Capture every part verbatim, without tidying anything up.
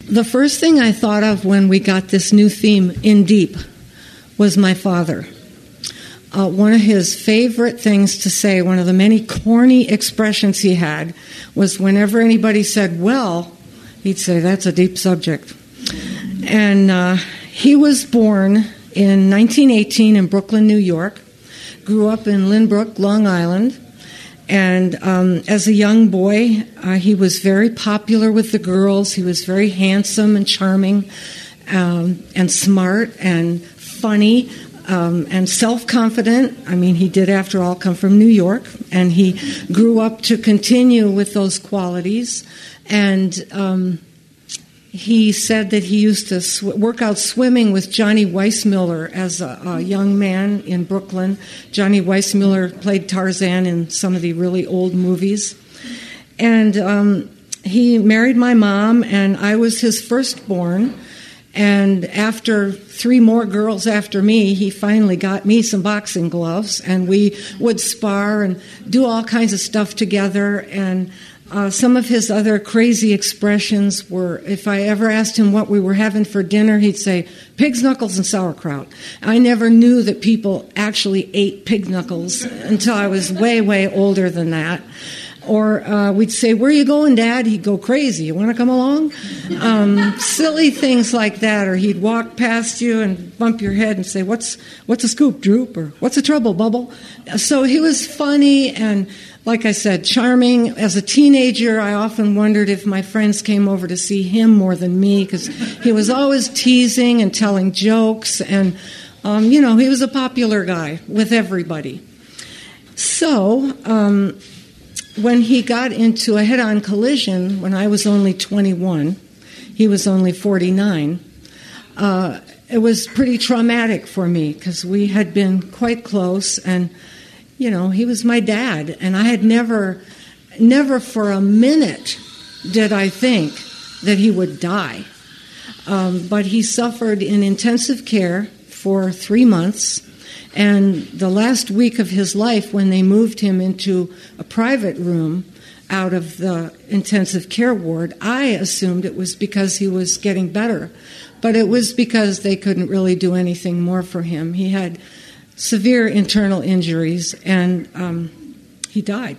the first thing I thought of when we got this new theme, In Deep, was my father. Uh, one of his favorite things to say, one of the many corny expressions he had, was whenever anybody said, well, he'd say, that's a deep subject. And uh, he was born in nineteen eighteen in Brooklyn, New York, grew up in Lynbrook, Long Island, and um, as a young boy, uh, he was very popular with the girls. He was very handsome and charming um, and smart and funny. Um, and self-confident. I mean, he did, after all, come from New York, and he grew up to continue with those qualities. And um, he said that he used to sw- work out swimming with Johnny Weissmuller as a, a young man in Brooklyn. Johnny Weissmuller played Tarzan in some of the really old movies. And um, he married my mom, and I was his firstborn. And after three more girls after me, he finally got me some boxing gloves, and we would spar and do all kinds of stuff together. And uh, some of his other crazy expressions were, if I ever asked him what we were having for dinner, he'd say, pig's knuckles and sauerkraut. I never knew that people actually ate pig knuckles until I was way, way older than that. Or uh, we'd say, where are you going, Dad? He'd go, crazy. You want to come along? Um, silly things like that. Or he'd walk past you and bump your head and say, what's what's a scoop, Droop? Or what's the trouble, Bubble? So he was funny and, like I said, charming. As a teenager, I often wondered if my friends came over to see him more than me, because he was always teasing and telling jokes. And, um, you know, he was a popular guy with everybody. So... Um, When he got into a head-on collision when I was only twenty-one, he was only forty-nine, uh, it was pretty traumatic for me because we had been quite close, and, you know, he was my dad, and I had never, never for a minute did I think that he would die. Um, but he suffered in intensive care for three months. And the last week of his life, when they moved him into a private room out of the intensive care ward, I assumed it was because he was getting better. But it was because they couldn't really do anything more for him. He had severe internal injuries, and um, he died.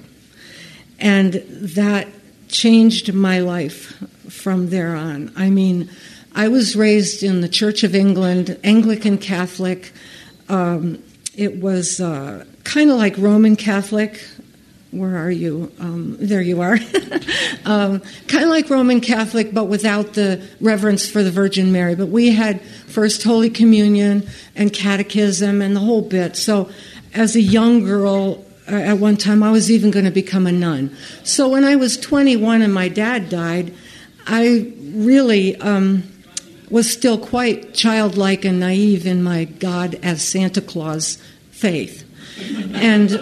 And that changed my life from there on. I mean, I was raised in the Church of England, Anglican Catholic. Um, it was uh, kind of like Roman Catholic. Where are you? Um, there you are. um, kind of like Roman Catholic, but without the reverence for the Virgin Mary. But we had First Holy Communion and catechism and the whole bit. So as a young girl, uh, at one time, I was even going to become a nun. So when I was twenty-one and my dad died, I really... Um, was still quite childlike and naive in my God as Santa Claus faith. And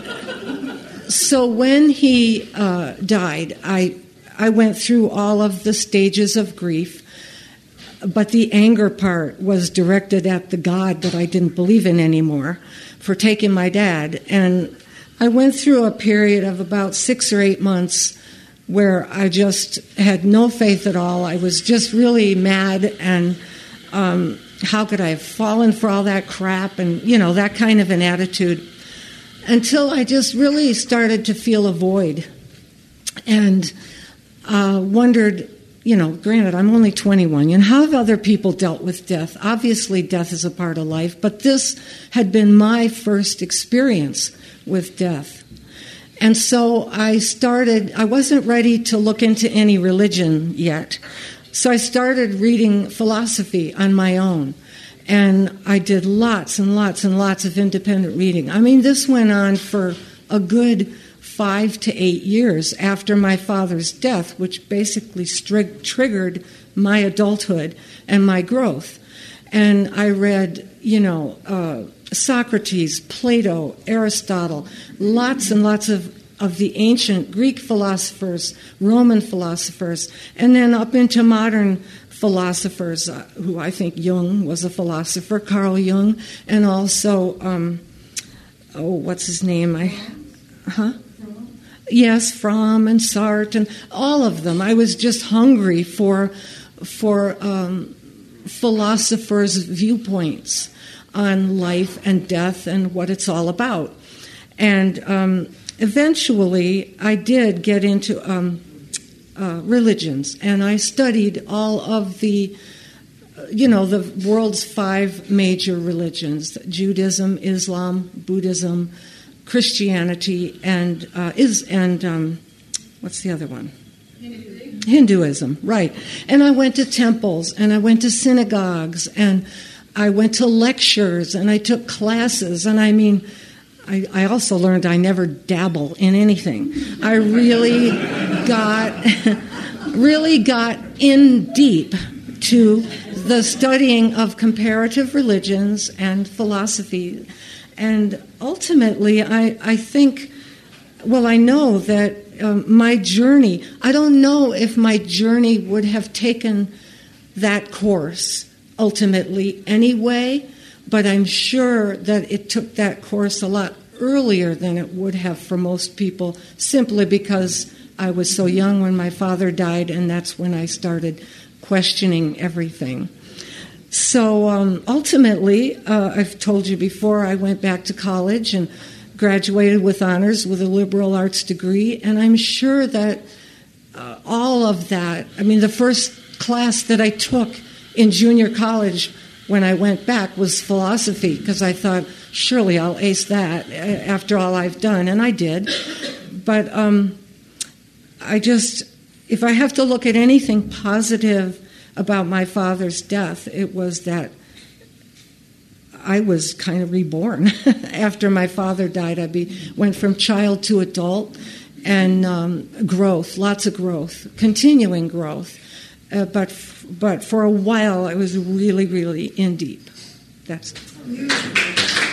so when he uh, died, I I went through all of the stages of grief, but the anger part was directed at the God that I didn't believe in anymore for taking my dad. And I went through a period of about six or eight months where I just had no faith at all. I was just really mad, and um, how could I have fallen for all that crap, and, you know, that kind of an attitude, until I just really started to feel a void and uh, wondered, you know, granted, I'm only twenty-one, and how have other people dealt with death? Obviously, death is a part of life, but this had been my first experience with death. And so I started, I wasn't ready to look into any religion yet. So I started reading philosophy on my own. And I did lots and lots and lots of independent reading. I mean, this went on for a good five to eight years after my father's death, which basically strig- triggered my adulthood and my growth. And I read, you know, uh, Socrates, Plato, Aristotle, lots and lots of, of the ancient Greek philosophers, Roman philosophers, and then up into modern philosophers, uh, who I think Jung was a philosopher, Carl Jung, and also, um, oh, what's his name? I, huh? Yes, Fromm and Sartre, and all of them. I was just hungry for for um, philosophers' viewpoints on life and death and what it's all about. And um, eventually, I did get into um, uh, religions, and I studied all of the, you know, the world's five major religions: Judaism, Islam, Buddhism, Christianity, and uh, is and um, what's the other one? Hinduism. Hinduism, right. And I went to temples, and I went to synagogues, and I went to lectures, and I took classes, and I mean, I, I also learned I never dabble in anything. I really got, really got in deep to the studying of comparative religions and philosophy. And ultimately, I, I think, well, I know that um, my journey, I don't know if my journey would have taken that course ultimately anyway, but I'm sure that it took that course a lot earlier than it would have for most people, simply because I was so young when my father died, and that's when I started questioning everything. So um, ultimately, uh, I've told you before, I went back to college and graduated with honors with a liberal arts degree, and I'm sure that uh, all of that, I mean, the first class that I took in junior college when I went back was philosophy, because I thought, surely I'll ace that after all I've done, and I did. But um, I just, if I have to look at anything positive about my father's death, it was that I was kind of reborn. After my father died, I be, went from child to adult, and um, growth, lots of growth, continuing growth. Uh, but but for a while, I was really, really in deep. That's.